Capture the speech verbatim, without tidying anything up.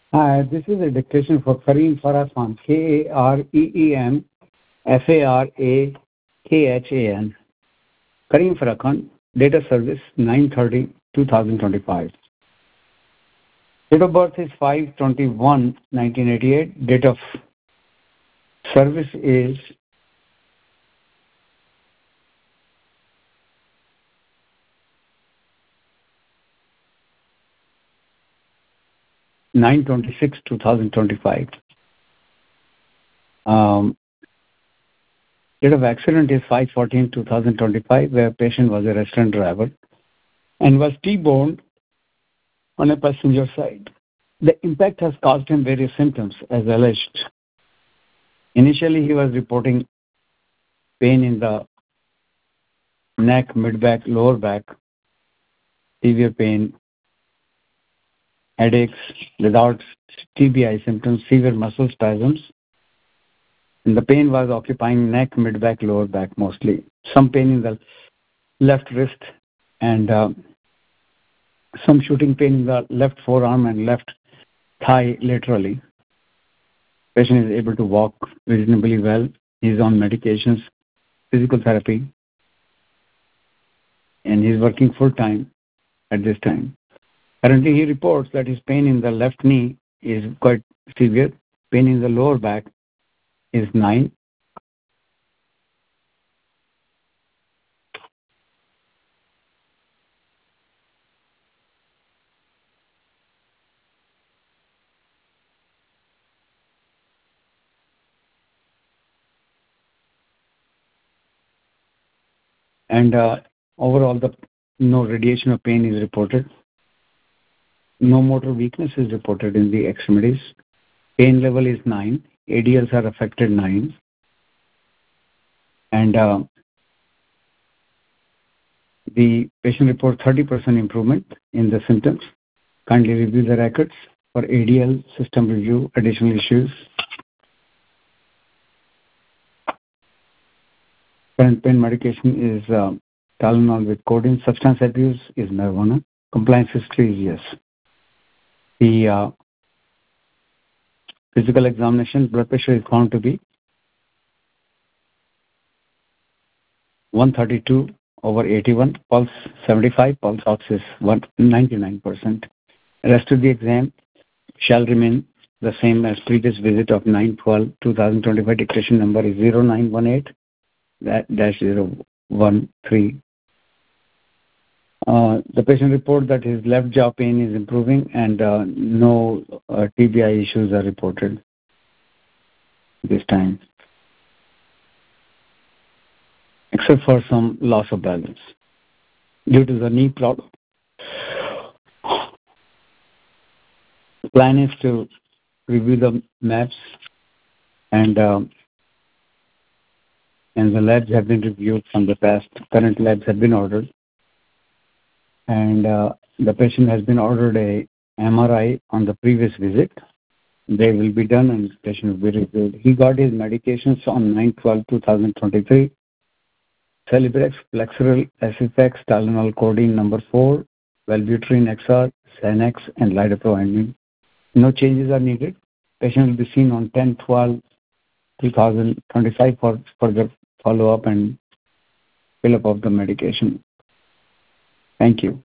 Hi, this is a dictation for Kareem Farah Khan, K A R E E M F A R A K H A N. Kareem Farah Khan, date of service nine thirty two thousand twenty-five. Date of birth is five twenty-one nineteen eighty-eight. Date of service is nine twenty-six two thousand twenty-five. Um, date of accident is five fourteen two thousand twenty-five, where patient was a restaurant driver and was T-boned on a passenger side. The impact has caused him various symptoms as alleged. Initially, he was reporting pain in the neck, mid-back, lower back, severe pain, headaches without T B I symptoms, severe muscle spasms. And the pain was occupying neck, mid-back, lower back mostly. Some pain in the left wrist and uh, some shooting pain in the left forearm and left thigh laterally. Patient is able to walk reasonably well. He's on medications, physical therapy, and he's working full-time at this time. Currently, he reports that his pain in the left knee is quite severe. Pain in the lower back is nine. And uh, overall, the no radiation of pain is reported. No motor weakness is reported in the extremities. Pain level is nine. A D Ls are affected nine. And uh, the patient reports thirty percent improvement in the symptoms. Kindly review the records for A D L, system review, additional issues. Current pain medication is uh, Tylenol with codeine. Substance abuse is marijuana. Compliance history is yes. The uh, physical examination, blood pressure is found to be one thirty-two over eighty-one, pulse seventy-five, pulse ox is ninety-nine percent. Rest of the exam shall remain the same as previous visit of nine twelve two thousand twenty-five. Dictation number is zero nine one eight dash zero one three. Uh, the patient report that his left jaw pain is improving and uh, no uh, T B I issues are reported this time, except for some loss of balance due to the knee problem. The plan is to review the maps and uh, and the labs have been reviewed from the past. Current labs have been ordered, and uh, the patient has been ordered a M R I on the previous visit. They will be done and the patient will be reviewed. He got his medications on nine twelve two thousand twenty-three. Celebrex, Flexeril, Acifex, Tylenol, codeine number four, Wellbutrin X R, Xanax, and lidocaine. No changes are needed. Patient will be seen on ten twelve two thousand twenty-five for further follow-up and fill-up of the medication. Thank you.